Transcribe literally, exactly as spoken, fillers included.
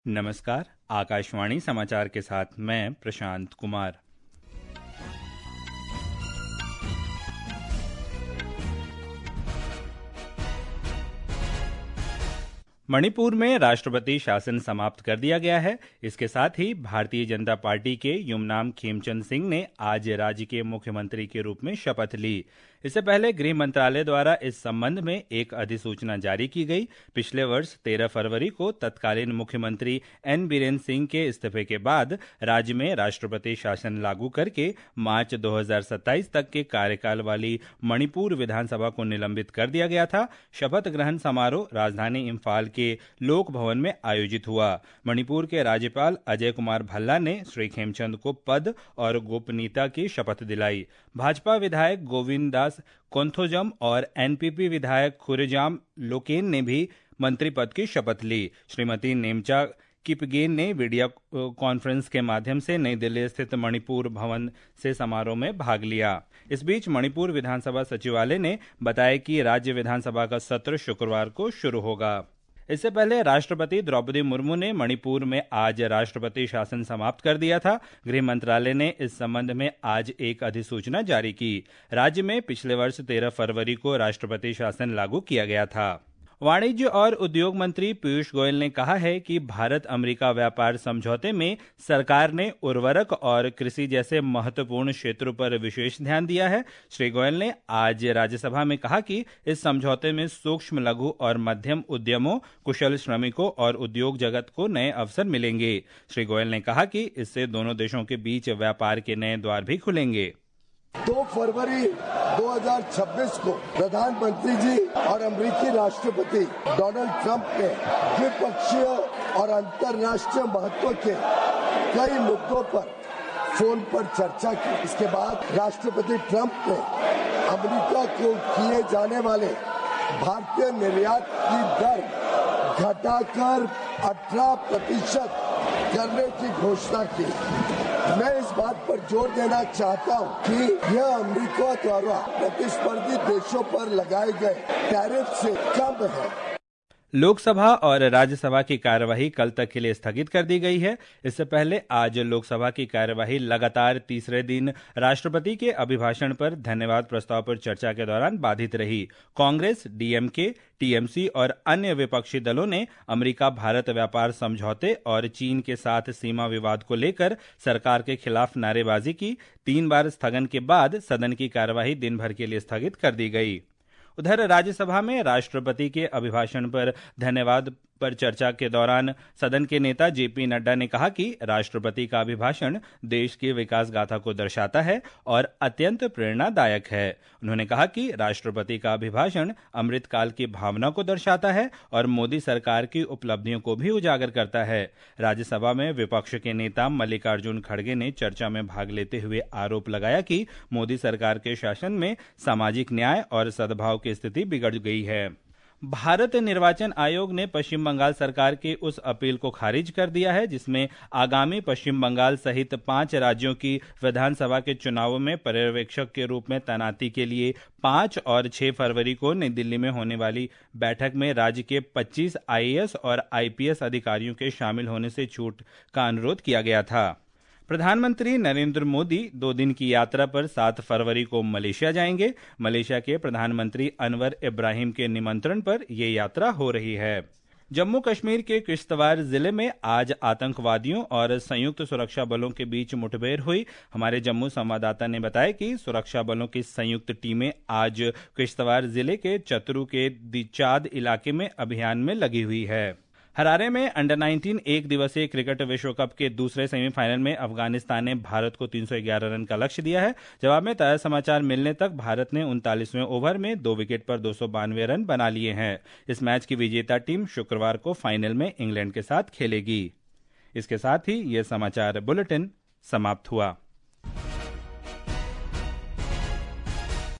नमस्कार। आकाशवाणी समाचार के साथ मैं प्रशांत कुमार। मणिपुर में राष्ट्रपति शासन समाप्त कर दिया गया है। इसके साथ ही भारतीय जनता पार्टी के युमनाम खेमचंद सिंह ने आज राज्य के मुख्यमंत्री के रूप में शपथ ली। इससे पहले गृह मंत्रालय द्वारा इस संबंध में एक अधिसूचना जारी की गई। पिछले वर्ष तेरह फरवरी को तत्कालीन मुख्यमंत्री एन बीरेन्द्र सिंह के इस्तीफे के बाद राज्य में राष्ट्रपति शासन लागू करके मार्च दो हज़ार सत्ताईस तक के कार्यकाल वाली मणिपुर विधानसभा को निलंबित कर दिया गया था। शपथ ग्रहण समारोह राजधानी इम्फाल के लोक भवन में आयोजित हुआ। मणिपुर के राज्यपाल अजय कुमार भल्ला ने श्री खेमचंद को पद और गोपनीयता की शपथ दिलाई। भाजपा विधायक गोविंद दास कोंथोजम और एनपीपी विधायक खुरेजाम लोकेन ने भी मंत्री पद की शपथ ली। श्रीमती नेमचा किपगेन ने वीडियो कॉन्फ्रेंस के माध्यम से नई दिल्ली स्थित मणिपुर भवन से समारोह में भाग लिया। इस बीच मणिपुर विधानसभा सचिवालय ने बताया कि राज्य विधानसभा का सत्र शुक्रवार को शुरू होगा। इससे पहले राष्ट्रपति द्रौपदी मुर्मू ने मणिपुर में आज राष्ट्रपति शासन समाप्त कर दिया था। गृह मंत्रालय ने इस संबंध में आज एक अधिसूचना जारी की। राज्य में पिछले वर्ष तेरह फरवरी को राष्ट्रपति शासन लागू किया गया था। वाणिज्य और उद्योग मंत्री पीयूष गोयल ने कहा है कि भारत अमेरिका व्यापार समझौते में सरकार ने उर्वरक और कृषि जैसे महत्वपूर्ण क्षेत्रों पर विशेष ध्यान दिया है। श्री गोयल ने आज राज्यसभा में कहा कि इस समझौते में सूक्ष्म, लघु और मध्यम उद्यमों, कुशल श्रमिकों और उद्योग जगत को नए अवसर मिलेंगे। श्री गोयल ने कहा कि इससे दोनों देशों के बीच व्यापार के नए द्वार भी खुलेंगे। दो फरवरी दो हज़ार छब्बीस को प्रधानमंत्री जी और अमेरिकी राष्ट्रपति डोनाल्ड ट्रंप ने द्विपक्षीय और अंतर्राष्ट्रीय महत्व के कई मुद्दों पर फोन पर चर्चा की। इसके बाद राष्ट्रपति ट्रंप ने अमेरिका को किए जाने वाले भारतीय निर्यात की दर घटाकर अठारह प्रतिशत करने की घोषणा की। मैं इस बात पर जोर देना चाहता हूं कि यह अमेरिका द्वारा प्रतिस्पर्धी देशों पर लगाए गए टैरिफ से कम है। लोकसभा और राज्यसभा की कार्यवाही कल तक के लिए स्थगित कर दी गई है। इससे पहले आज लोकसभा की कार्यवाही लगातार तीसरे दिन राष्ट्रपति के अभिभाषण पर धन्यवाद प्रस्ताव पर चर्चा के दौरान बाधित रही। कांग्रेस, डीएमके, टीएमसी और अन्य विपक्षी दलों ने अमेरिका भारत व्यापार समझौते और चीन के साथ सीमा विवाद को लेकर सरकार के खिलाफ नारेबाजी की। तीन बार स्थगन के बाद सदन की कार्यवाही दिन भर के लिए स्थगित कर दी गई। उधर राज्यसभा में राष्ट्रपति के अभिभाषण पर धन्यवाद पर चर्चा के दौरान सदन के नेता जेपी नड्डा ने कहा कि राष्ट्रपति का अभिभाषण देश की विकास गाथा को दर्शाता है और अत्यंत प्रेरणादायक है। उन्होंने कहा कि राष्ट्रपति का अभिभाषण अमृतकाल की भावना को दर्शाता है और मोदी सरकार की उपलब्धियों को भी उजागर करता है। राज्यसभा में विपक्ष के नेता मल्लिकार्जुन खड़गे ने चर्चा में भाग लेते हुए आरोप लगाया कि मोदी सरकार के शासन में सामाजिक न्याय और सद्भाव की स्थिति बिगड़ गई है। भारत निर्वाचन आयोग ने पश्चिम बंगाल सरकार की उस अपील को खारिज कर दिया है जिसमें आगामी पश्चिम बंगाल सहित पांच राज्यों की विधानसभा के चुनावों में पर्यवेक्षक के रूप में तैनाती के लिए पांच और छह फरवरी को नई दिल्ली में होने वाली बैठक में राज्य के पच्चीस आईएएस और आईपीएस अधिकारियों के शामिल होने से छूट का अनुरोध किया गया था। प्रधानमंत्री नरेंद्र मोदी दो दिन की यात्रा पर सात फरवरी को मलेशिया जाएंगे। मलेशिया के प्रधानमंत्री अनवर इब्राहिम के निमंत्रण पर यह यात्रा हो रही है। जम्मू कश्मीर के किश्तवाड़ जिले में आज आतंकवादियों और संयुक्त सुरक्षा बलों के बीच मुठभेड़ हुई। हमारे जम्मू संवाददाता ने बताया कि सुरक्षा बलों की संयुक्त टीमें आज किश्तवाड़ जिले के चतरू के दिचाद इलाके में अभियान में लगी हुई है। हरारे में अंडर नाइनटीन एक दिवसीय क्रिकेट विश्व कप के दूसरे सेमीफाइनल में अफगानिस्तान ने भारत को तीन सौ ग्यारह रन का लक्ष्य दिया है। जवाब में ताजा समाचार मिलने तक भारत ने उनतालीसवें ओवर में दो विकेट पर दो सौ बानवे रन बना लिए हैं। इस मैच की विजेता टीम शुक्रवार को फाइनल में इंग्लैंड के साथ खेलेगी। इसके साथ ही यह समाचार बुलेटिन समाप्त हुआ।